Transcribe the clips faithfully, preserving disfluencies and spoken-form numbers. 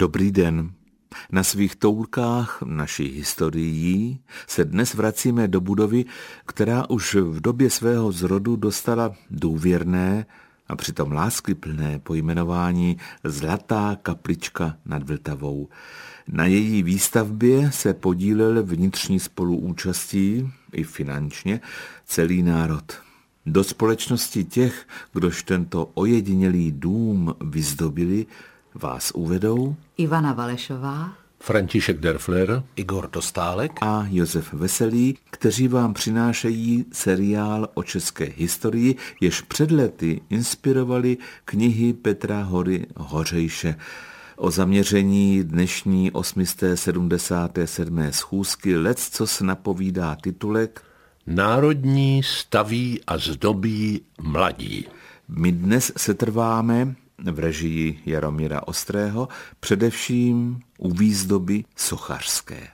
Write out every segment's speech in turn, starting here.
Dobrý den. Na svých toulkách naší historií se dnes vracíme do budovy, která už v době svého zrodu dostala důvěrné a přitom láskyplné pojmenování Zlatá kaplička nad Vltavou. Na její výstavbě se podílel vnitřní spoluúčastí i finančně celý národ. Do společnosti těch, kdož tento ojedinělý dům vyzdobili, vás uvedou Ivana Valešová, František Derfler, Igor Dostálek a Josef Veselý, kteří vám přinášejí seriál o české historii, jež před lety inspirovali knihy Petra Hory Hořejše. O zaměření dnešní osmisté sedmdesáté sedmé schůzky leccos napovídá titulek Národní staví a zdobí mladí. My dnes se trváme v režii Jaromíra Ostrého, především u výzdoby sochařské.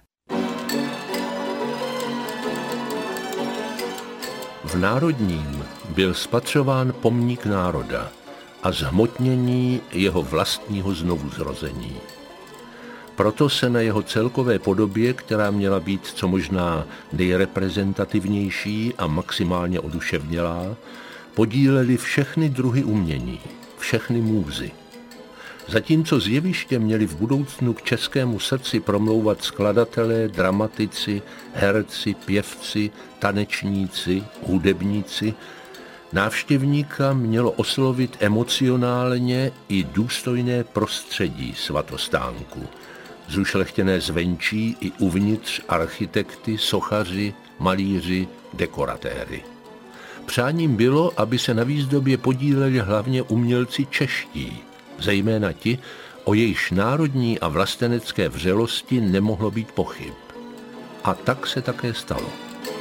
V Národním byl spatřován pomník národa a zhmotnění jeho vlastního znovuzrození. Proto se na jeho celkové podobě, která měla být co možná nejreprezentativnější a maximálně oduševnělá, podílely všechny druhy umění, všechny můzy. Zatímco z jeviště měli v budoucnu k českému srdci promlouvat skladatelé, dramatici, herci, pěvci, tanečníci, hudebníci, návštěvníka mělo oslovit emocionálně i důstojné prostředí svatostánku, zušlechtěné zvenčí i uvnitř architekty, sochaři, malíři, dekoratéry. Přáním bylo, aby se na výzdobě podíleli hlavně umělci čeští, zejména ti, o jejichž národní a vlastenecké vřelosti nemohlo být pochyb. A tak se také stalo.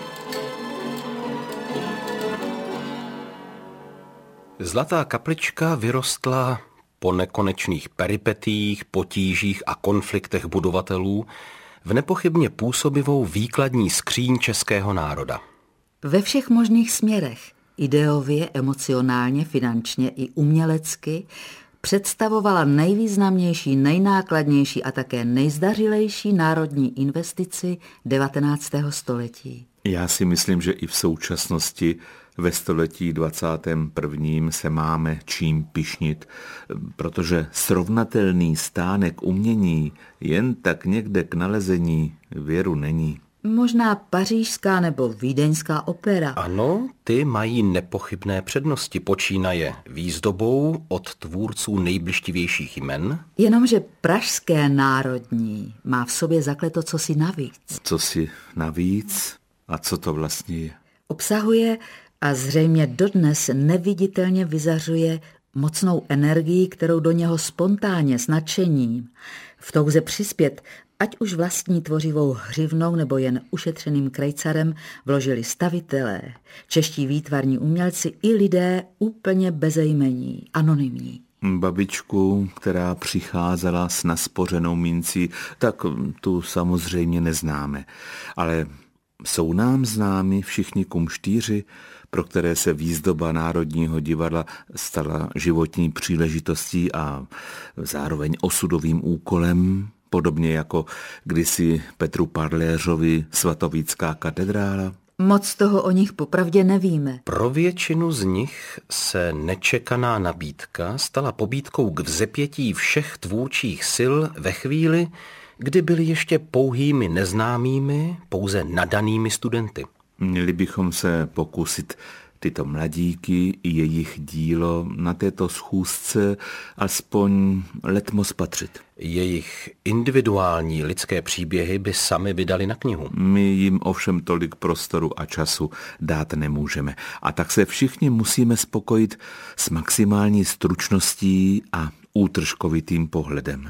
Zlatá kaplička vyrostla po nekonečných peripetiích, potížích a konfliktech budovatelů v nepochybně působivou výkladní skříň českého národa. Ve všech možných směrech, ideově, emocionálně, finančně i umělecky, představovala nejvýznamnější, nejnákladnější a také nejzdařilejší národní investici devatenáctého století. Já si myslím, že i v současnosti ve století dvacátém prvním se máme čím pyšnit, protože srovnatelný stánek umění jen tak někde k nalezení věru není. Možná pařížská nebo vídeňská opera. Ano, ty mají nepochybné přednosti, počínaje výzdobou od tvůrců nejblištivějších jmen. Jenomže pražské národní má v sobě zakleto cosi navíc. Cosi navíc? A co to vlastně je? Obsahuje a zřejmě dodnes neviditelně vyzařuje mocnou energii, kterou do něho spontánně s nadšením v touze přispět, ať už vlastní tvořivou hřivnou nebo jen ušetřeným krejcarem, vložili stavitelé, čeští výtvarní umělci i lidé úplně bezejmení, anonymní. Babičku, která přicházela s naspořenou mincí, tak tu samozřejmě neznáme. Ale jsou nám známi všichni kumštýři, pro které se výzdoba Národního divadla stala životní příležitostí a zároveň osudovým úkolem, podobně jako kdysi Petru Parléřovi svatovícká katedrála? Moc toho o nich popravdě nevíme. Pro většinu z nich se nečekaná nabídka stala pobídkou k vzepětí všech tvůrčích sil ve chvíli, kdy byli ještě pouhými neznámými, pouze nadanými studenty. Měli bychom se pokusit tyto mladíky i jejich dílo na této schůzce aspoň letmo spatřit. Jejich individuální lidské příběhy by sami vydali na knihu. My jim ovšem tolik prostoru a času dát nemůžeme. A tak se všichni musíme spokojit s maximální stručností a útržkovitým pohledem.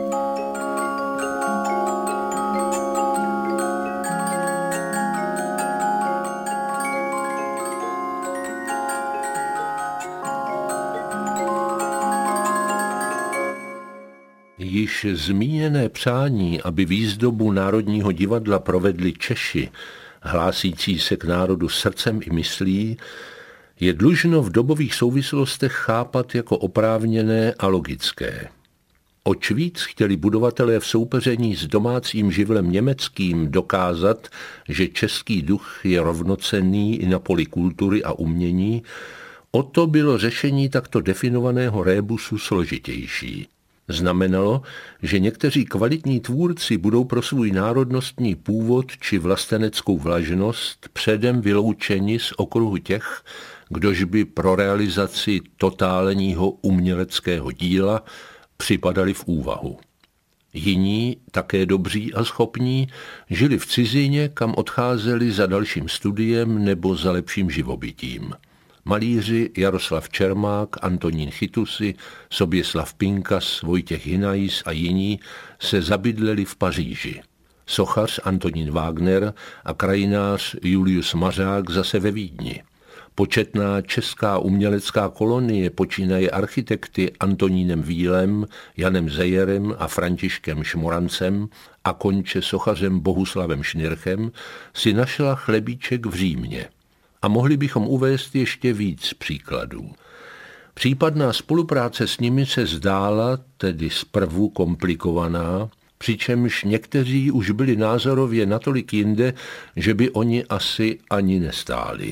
Již zmíněné přání, aby výzdobu Národního divadla provedli Češi, hlásící se k národu srdcem i myslí, je dlužno v dobových souvislostech chápat jako oprávněné a logické. Oč víc chtěli budovatelé v soupeření s domácím živlem německým dokázat, že český duch je rovnocenný i na poli kultury a umění, o to bylo řešení takto definovaného rébusu složitější. Znamenalo, že někteří kvalitní tvůrci budou pro svůj národnostní původ či vlasteneckou vlažnost předem vyloučeni z okruhu těch, kdož by pro realizaci totálního uměleckého díla připadali v úvahu. Jiní, také dobří a schopní, žili v cizině, kam odcházeli za dalším studiem nebo za lepším živobytím. Malíři Jaroslav Čermák, Antonín Chytusy, Soběslav Pinkas, Vojtěch Hinajs a jiní se zabydleli v Paříži. Sochař Antonín Wagner a krajinář Julius Mařák zase ve Vídni. Početná česká umělecká kolonie počínaje architekty Antonínem Vílem, Janem Zejerem a Františkem Šmorancem a konče sochařem Bohuslavem Šnirchem si našla chlebíček v Římě. A mohli bychom uvést ještě víc příkladů. Případná spolupráce s nimi se zdála, tedy zprvu komplikovaná, přičemž někteří už byli názorově natolik jinde, že by oni asi ani nestáli.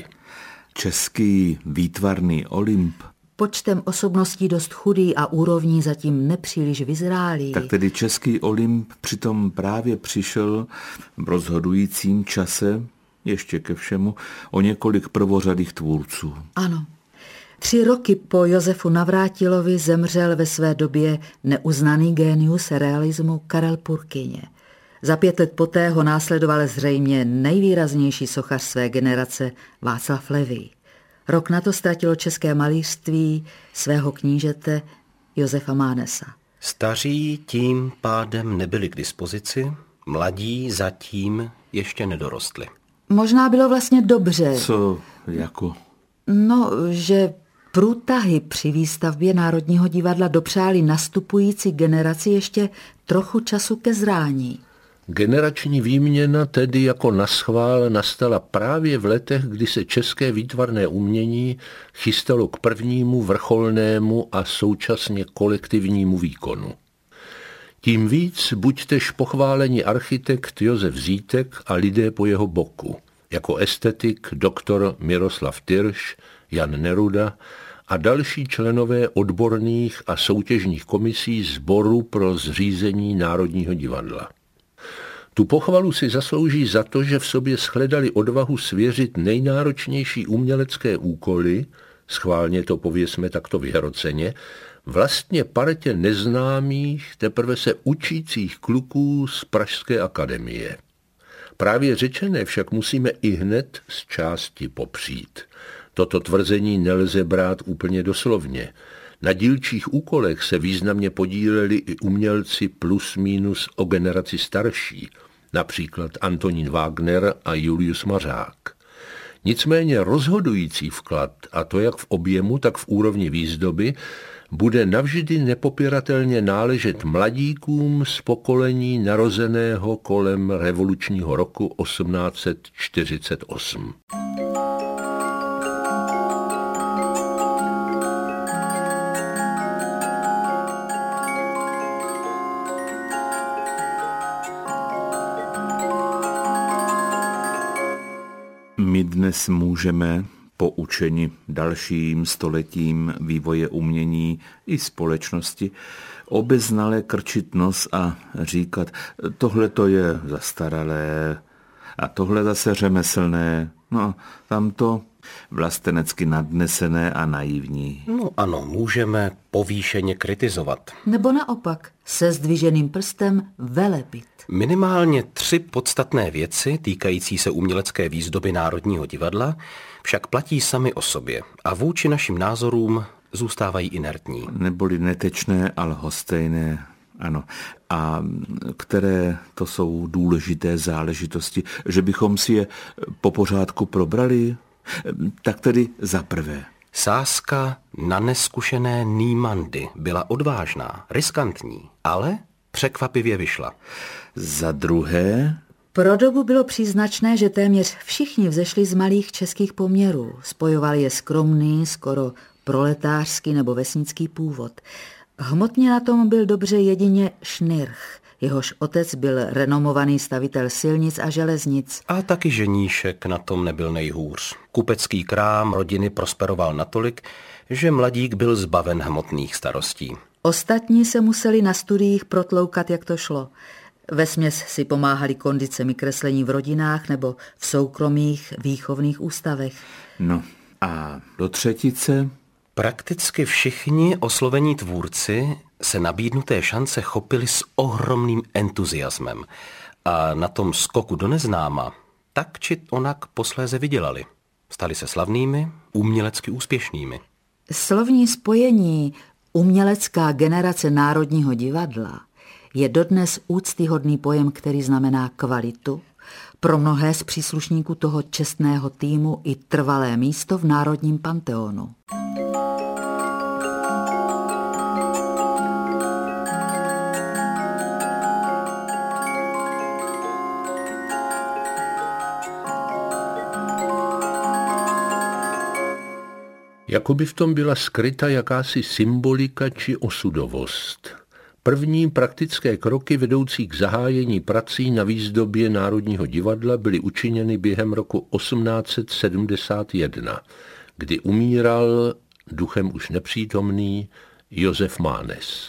Český výtvarný Olymp, počtem osobností dost chudý a úrovní zatím nepříliš vyzrálý. Tak tedy český Olymp přitom právě přišel v rozhodujícím čase, ještě ke všemu, o několik prvořadých tvůrců. Ano. Tři roky po Josefu Navrátilovi zemřel ve své době neuznaný génius realismu Karel Purkyně. Za pět let poté ho následoval zřejmě nejvýraznější sochař své generace Václav Levý. Rok na to ztratilo české malířství svého knížete Josefa Mánesa. Staří tím pádem nebyli k dispozici, mladí zatím ještě nedorostli. Možná bylo vlastně dobře. Co jako? No, že průtahy při výstavbě Národního divadla dopřáli nastupující generaci ještě trochu času ke zrání. Generační výměna tedy jako naschvál nastala právě v letech, kdy se české výtvarné umění chystalo k prvnímu vrcholnému a současně kolektivnímu výkonu. Tím víc buďtež pochválení architekt Josef Zítek a lidé po jeho boku, jako estetik doktor Miroslav Tyrš, Jan Neruda a další členové odborných a soutěžních komisí Sboru pro zřízení Národního divadla. Tu pochvalu si zaslouží za to, že v sobě shledali odvahu svěřit nejnáročnější umělecké úkoly, schválně to pověsme takto vyhroceně, vlastně partě neznámých, teprve se učících kluků z Pražské akademie. Právě řečené však musíme i hned z části popřít. Toto tvrzení nelze brát úplně doslovně. Na dílčích úkolech se významně podíleli i umělci plus minus o generaci starší, například Antonín Wagner a Julius Mařák. Nicméně rozhodující vklad, a to jak v objemu, tak v úrovni výzdoby, bude navždy nepopiratelně náležet mladíkům z pokolení narozeného kolem revolučního roku osmnáct set čtyřicet osm. My dnes můžeme, poučeni dalším stoletím vývoje umění i společnosti, obeznale krčit nos a říkat, tohle to je zastaralé a tohle zase řemeslné, no tamto vlastenecky nadnesené a naivní. No ano, můžeme povýšeně kritizovat. Nebo naopak, se zdviženým prstem velepit. Minimálně tři podstatné věci týkající se umělecké výzdoby Národního divadla však platí sami o sobě a vůči našim názorům zůstávají inertní. Neboli netečné, ale lhostejné, ano. A které to jsou důležité záležitosti, že bychom si je po pořádku probrali? Tak tedy za prvé. Sázka na neskušené Nýmandy byla odvážná, riskantní, ale překvapivě vyšla. Za druhé. Pro dobu bylo příznačné, že téměř všichni vzešli z malých českých poměrů. Spojovali je skromný, skoro proletářský nebo vesnický původ. Hmotně na tom byl dobře jedině Šnirch. Jehož otec byl renomovaný stavitel silnic a železnic. A taky ženíšek na tom nebyl nejhůř. Kupecký krám rodiny prosperoval natolik, že mladík byl zbaven hmotných starostí. Ostatní se museli na studiích protloukat, jak to šlo. Vesměs si pomáhali kondicemi kreslení v rodinách nebo v soukromých výchovných ústavech. No a do třetice? Prakticky všichni oslovení tvůrci se nabídnuté šance chopili s ohromným entuziasmem a na tom skoku do neznáma tak či onak posléze vydělali. Stali se slavnými, umělecky úspěšnými. Slovní spojení umělecká generace Národního divadla je dodnes úctyhodný pojem, který znamená kvalitu, pro mnohé z příslušníků toho čestného týmu i trvalé místo v Národním panteonu. Jakoby v tom byla skryta jakási symbolika či osudovost. První praktické kroky vedoucí k zahájení prací na výzdobě Národního divadla byly učiněny během roku osmnáct set sedmdesát jedna, kdy umíral duchem už nepřítomný Josef Mánes.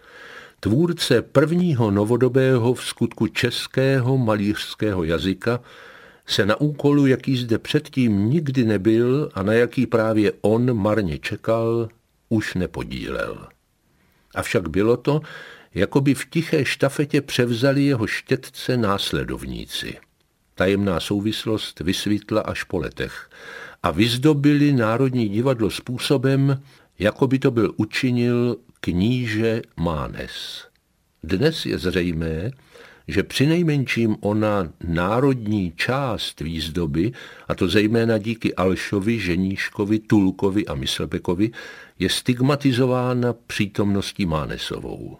Tvůrce prvního novodobého vskutku českého malířského jazyka se na úkolu, jaký zde předtím nikdy nebyl a na jaký právě on marně čekal, už nepodílel. Avšak bylo to, jako by v tiché štafetě převzali jeho štětce následovníci. Tajemná souvislost vysvětla až po letech a vyzdobili Národní divadlo způsobem, jako by to byl učinil kníže Mánes. Dnes je zřejmé, že přinejmenším ona národní část výzdoby, a to zejména díky Alšovi, Ženíškovi, Tulkovi a Myslbekovi, je stigmatizována přítomností Mánesovou.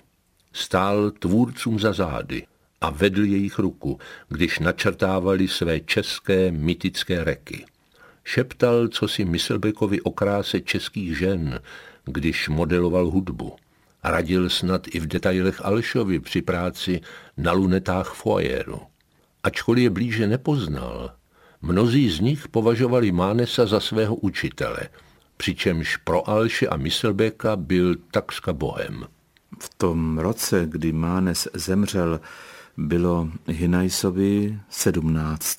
Stál tvůrcům za zády a vedl jejich ruku, když načrtávali své české mytické reky. Šeptal cosi Myslbekovi o kráse českých žen, když modeloval hudbu. Radil snad i v detailech Alšovi při práci na lunetách foyeru. Ačkoliv je blíže nepoznal, mnozí z nich považovali Mánesa za svého učitele, přičemž pro Alše a Myslbeka byl takřka bohem. V tom roce, kdy Mánes zemřel, bylo Hinajsovi sedmnáct,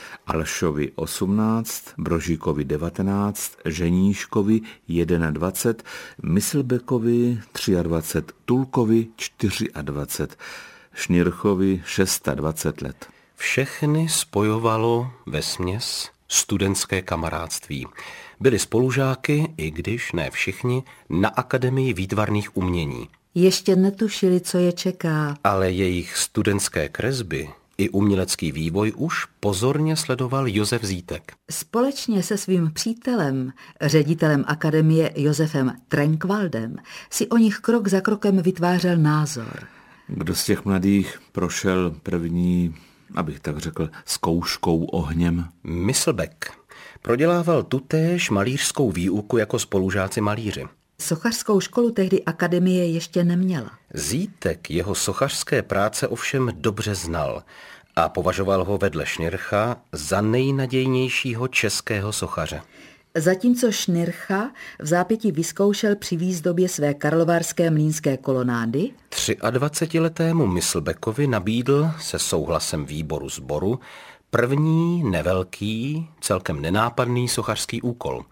Alšovi osmnáct, Brožíkovi devatenáct, Ženíškovi dvacet jedna, Myslbekovi dvacet tři, Tulkovi dvacet čtyři, Šnirchovi dvacet šest let. Všechny spojovalo vesměs studentské kamarádství. Byli spolužáky, i když ne všichni, na Akademii výtvarných umění. Ještě netušili, co je čeká. Ale jejich studentské kresby i umělecký vývoj už pozorně sledoval Josef Zítek. Společně se svým přítelem, ředitelem akademie Josefem Trenkwaldem, si o nich krok za krokem vytvářel názor. Kdo z těch mladých prošel první, abych tak řekl, zkouškou ohněm? Myslbek prodělával tutéž malířskou výuku jako spolužáci malíři. Sochařskou školu tehdy akademie ještě neměla. Zítek jeho sochařské práce ovšem dobře znal a považoval ho vedle Šnircha za nejnadějnějšího českého sochaře. Zatímco Šnircha v zápětí vyzkoušel při výzdobě své karlovarské mlýnské kolonády, dvacetiletého Myslbekovi nabídl se souhlasem výboru sboru první nevelký, celkem nenápadný sochařský úkol.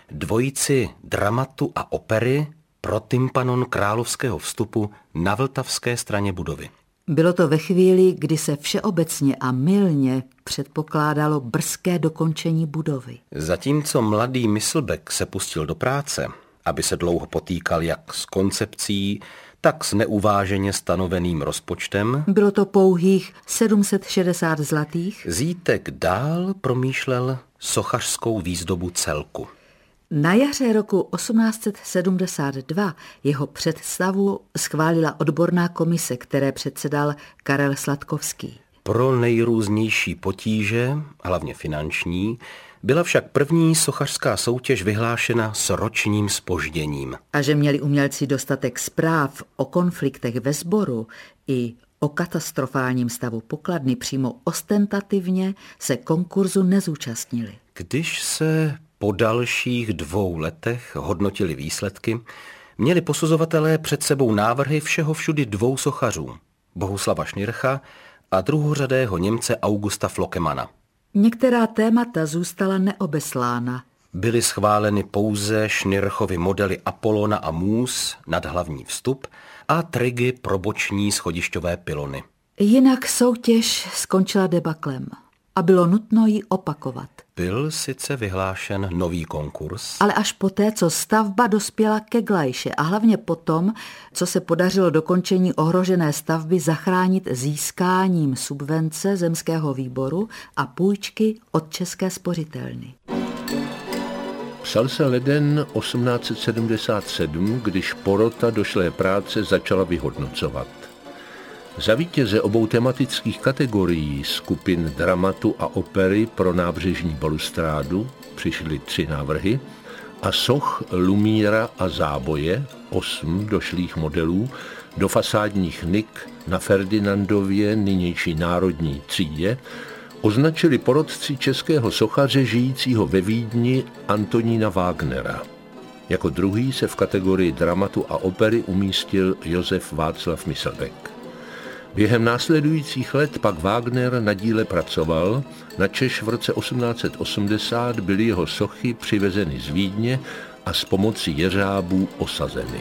Dvojici dramatu a opery pro tympanon královského vstupu na vltavské straně budovy. Bylo to ve chvíli, kdy se všeobecně a mylně předpokládalo brzké dokončení budovy. Zatímco mladý Myslbek se pustil do práce, aby se dlouho potýkal jak s koncepcí, tak s neuváženě stanoveným rozpočtem. Bylo to pouhých sedm set šedesát zlatých. Zítek dál promýšlel sochařskou výzdobu celku. Na jaře roku osmnáct set sedmdesát dva jeho představu schválila odborná komise, které předsedal Karel Sladkovský. Pro nejrůznější potíže, hlavně finanční, Byla však první sochařská soutěž vyhlášena s ročním zpožděním. A že měli umělci dostatek zpráv o konfliktech ve sboru i o katastrofálním stavu pokladny, přímo ostentativně se konkurzu nezúčastnili. Když se po dalších dvou letech hodnotili výsledky, měli posuzovatelé před sebou návrhy všeho všudy dvou sochařů, Bohuslava Šnircha a druhořadého Němce Augusta Flokemana. Některá témata zůstala neobeslána. Byly schváleny pouze Šnirchovy modely Apollona a Můz nad hlavní vstup a trigy pro boční schodišťové pylony. Jinak soutěž skončila debaklem a bylo nutno ji opakovat. Byl sice vyhlášen nový konkurs, ale až poté, co stavba dospěla ke glajše a hlavně potom, co se podařilo dokončení ohrožené stavby zachránit získáním subvence zemského výboru a půjčky od České spořitelny. Psal se leden osmnáct set sedmdesát sedm, když porota došlé práce začala vyhodnocovat. Za vítěze obou tematických kategorií skupin dramatu a opery pro nábřežní balustrádu přišly tři návrhy a soch Lumíra a Záboje, osm došlých modelů, do fasádních nik na Ferdinandově nynější národní třídě, označili porotci českého sochaře žijícího ve Vídni Antonína Wagnera. Jako druhý se v kategorii dramatu a opery umístil Josef Václav Myslbek. Během následujících let pak Wagner na díle pracoval, načež v roce osmnáct set osmdesát byly jeho sochy přivezeny z Vídně a s pomocí jeřábů osazeny.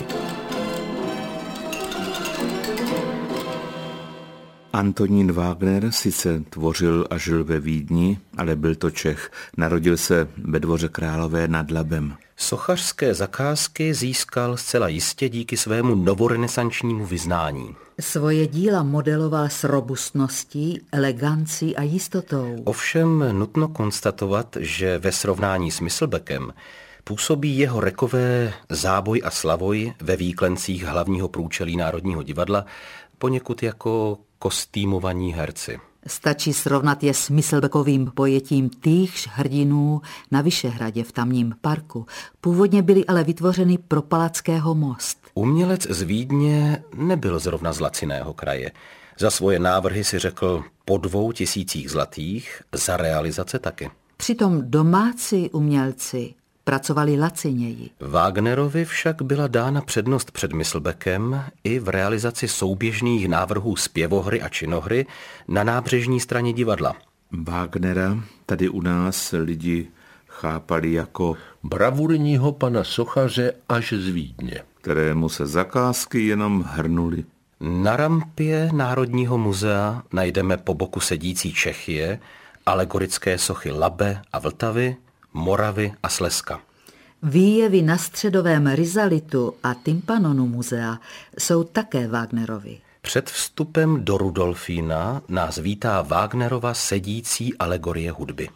Antonín Wagner sice tvořil a žil ve Vídni, ale byl to Čech. Narodil se ve dvoře Králové nad Labem. Sochařské zakázky získal zcela jistě díky svému novorenesančnímu vyznání. Svoje díla modeloval s robustností, elegancí a jistotou. Ovšem nutno konstatovat, že ve srovnání s Myslbekem působí jeho rekové Záboj a Slavoj ve výklencích hlavního průčelí Národního divadla poněkud jako kostýmovaní herci. Stačí srovnat je s Myslbekovým pojetím týchž hrdinů na Vyšehradě v tamním parku. Původně byly ale vytvořeny pro Palackého most. Umělec z Vídně nebyl zrovna z laciného kraje. Za svoje návrhy si řekl po dvou tisících zlatých, za realizace taky. Přitom domácí umělci pracovali laciněji. Wagnerovi však byla dána přednost před Myslbekem i v realizaci souběžných návrhů zpěvohry a činohry na nábřežní straně divadla. Wagnera tady u nás lidi chápali jako bravurního pana sochaře až z Vídně, kterému se zakázky jenom hrnuly. Na rampě Národního muzea najdeme po boku sedící Čechie alegorické sochy Labe a Vltavy, Moravy a Slezska. Výjevy na středovém rizalitu a tympanonu muzea jsou také Wagnerovi. Před vstupem do Rudolfína nás vítá Wagnerova sedící alegorie hudby.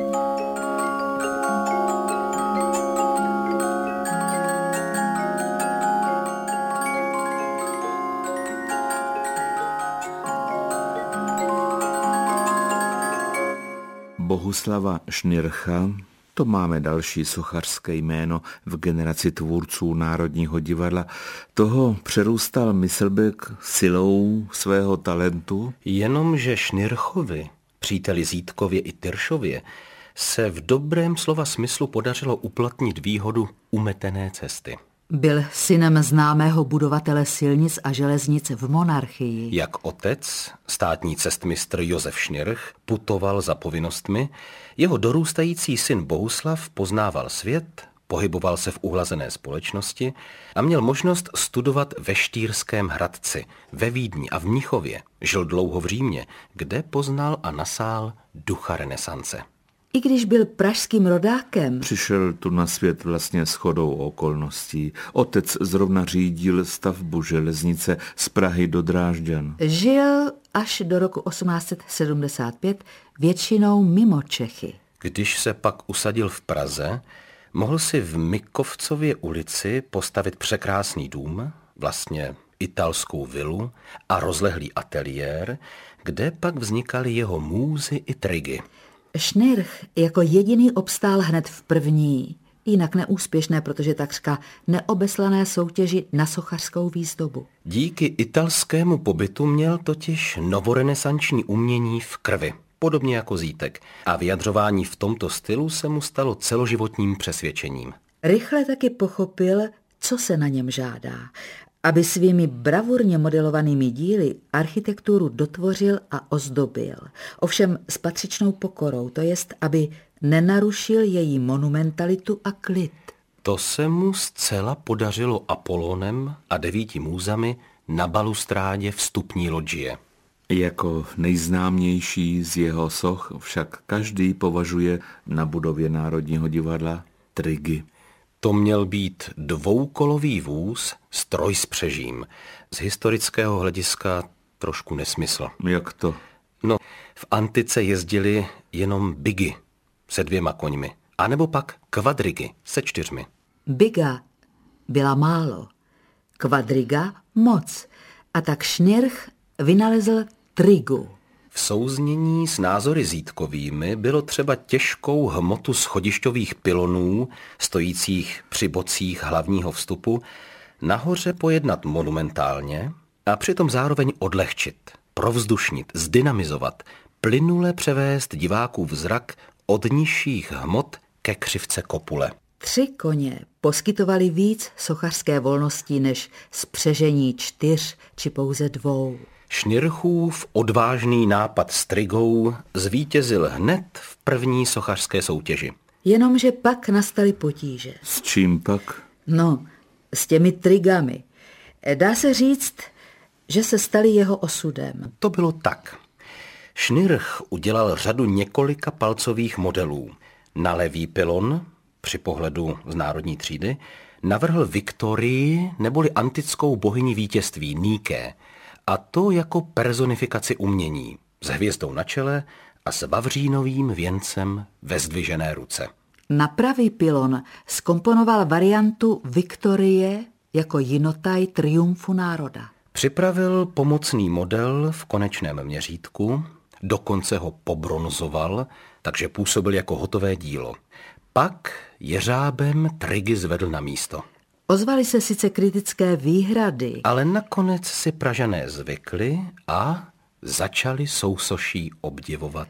Bohuslava Šnircha, to máme další sochařské jméno v generaci tvůrců Národního divadla. Toho přerůstal Myslbek silou svého talentu. Jenomže Šnirchovi, příteli Zítkově i Tyršově, se v dobrém slova smyslu podařilo uplatnit výhodu umetené cesty. Byl synem známého budovatele silnic a železnic v monarchii. Jak otec, státní cestmistr Josef Šnirch, putoval za povinnostmi, jeho dorůstající syn Bohuslav poznával svět, pohyboval se v uhlazené společnosti a měl možnost studovat ve Štýrském Hradci, ve Vídni a v Mnichově. Žil dlouho v Římě, kde poznal a nasál ducha renesance. I když byl pražským rodákem, přišel tu na svět vlastně shodou okolností. Otec zrovna řídil stavbu železnice z Prahy do Drážďan. Žil až do roku osmnáct set sedmdesát pět většinou mimo Čechy. Když se pak usadil v Praze, mohl si v Mikovcově ulici postavit překrásný dům, vlastně italskou vilu a rozlehlý ateliér, kde pak vznikaly jeho můzy i trigy. Schnirch jako jediný obstál hned v první, jinak neúspěšné, protože takřka neobeslané soutěži na sochařskou výzdobu. Díky italskému pobytu měl totiž novorenesanční umění v krvi, podobně jako Zítek, a vyjadřování v tomto stylu se mu stalo celoživotním přesvědčením. Rychle taky pochopil, co se na něm žádá, aby svými bravurně modelovanými díly architekturu dotvořil a ozdobil. Ovšem s patřičnou pokorou, to jest, aby nenarušil její monumentalitu a klid. To se mu zcela podařilo Apollonem a devíti můzami na balustrádě vstupní lodžie. Jako nejznámější z jeho soch však každý považuje na budově Národního divadla trigy. To měl být dvoukolový vůz s trojspřežím. Z historického hlediska trošku nesmysl. Jak to? No, v antice jezdili jenom bigy se dvěma koňmi, anebo pak kvadrigy se čtyřmi. Biga byla málo, kvadriga moc, a tak Schnirch vynalezl trigu. V souznění s názory Zítkovými bylo třeba těžkou hmotu schodišťových pilonů, stojících při bocích hlavního vstupu, nahoře pojednat monumentálně a přitom zároveň odlehčit, provzdušnit, zdynamizovat, plynule převést divákův zrak od nižších hmot ke křivce kopule. Tři koně poskytovali víc sochařské volnosti než spřežení čtyř či pouze dvou. Schnirchův odvážný nápad s trigou zvítězil hned v první sochařské soutěži. Jenomže pak nastaly potíže. S čím pak? No, s těmi trigami. Dá se říct, že se staly jeho osudem. To bylo tak. Schnirch udělal řadu několika palcových modelů. Na levý pilon, při pohledu z národní třídy, navrhl Viktorii neboli antickou bohyni vítězství Nike, a to jako personifikaci umění, s hvězdou na čele a s vavřínovým věncem ve zdvižené ruce. Na pravý pilon zkomponoval variantu Viktorie jako jinotaj triumfu národa. Připravil pomocný model v konečném měřítku, dokonce ho pobronzoval, takže působil jako hotové dílo. Pak jeřábem trigy zvedl na místo. Ozvaly se sice kritické výhrady, ale nakonec si Pražané zvykli a začali sousoší obdivovat.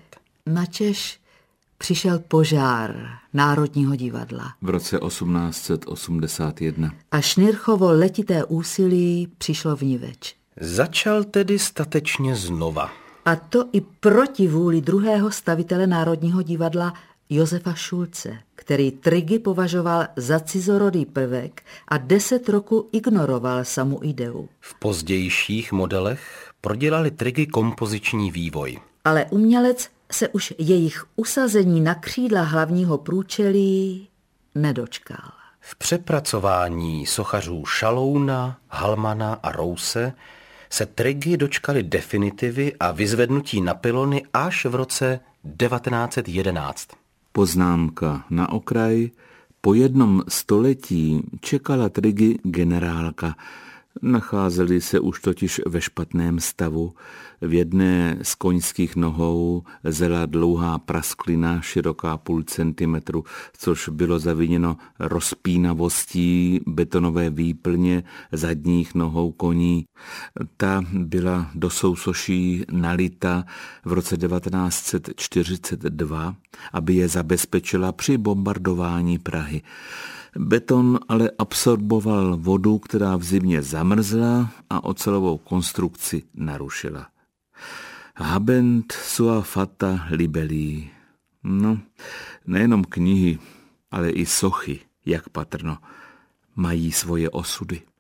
načež přišel požár Národního divadla. V roce osmnáct set osmdesát jedna. A Schnirchovo letité úsilí přišlo vniveč. Začal tedy statečně znova. A to i proti vůli druhého stavitele Národního divadla Josefa Šulce, který trigy považoval za cizorodý prvek a deset roku ignoroval samu ideu. V pozdějších modelech prodělali trigy kompoziční vývoj. Ale umělec se už jejich usazení na křídla hlavního průčelí nedočkal. V přepracování sochařů Šalouna, Halmana a Rouse se trigy dočkali definitivy a vyzvednutí na pilony až v roce devatenáct set jedenáct. Poznámka na okraj. Po jednom století čekala trigy generálka. Nacházeli se už totiž ve špatném stavu. V jedné z koňských nohou zela dlouhá prasklina, široká půl centimetru, což bylo zaviněno rozpínavostí betonové výplně zadních nohou koní. Ta byla do sousoší nalita v roce devatenáct set čtyřicet dva, aby je zabezpečila při bombardování Prahy. Beton ale absorboval vodu, která v zimě zamrzla a ocelovou konstrukci narušila. Habent sua fata libelli. No, nejenom knihy, ale i sochy, jak patrno, mají svoje osudy.